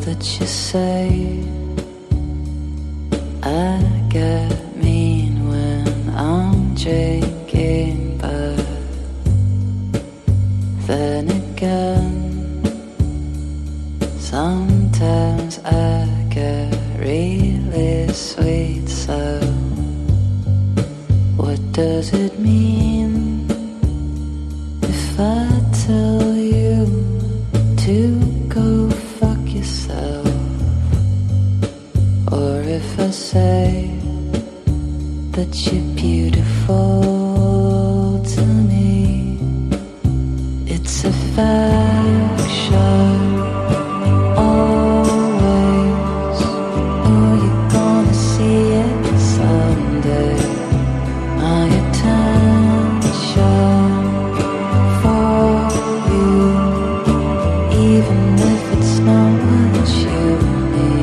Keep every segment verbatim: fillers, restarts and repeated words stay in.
that you say. I get mean when I'm drinking, but then again, sometimes I get really sweet. So what does it mean if I tell you to go fuck yourself? Or if I say that you're beautiful to me? It's a faction, always. Oh, you're gonna see it someday. My attention for you, even if it's not what you need.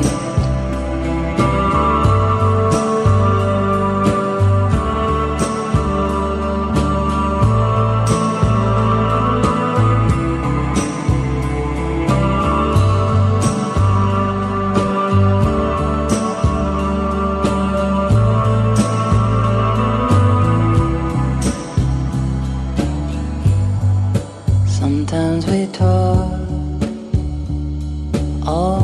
Sometimes we talk all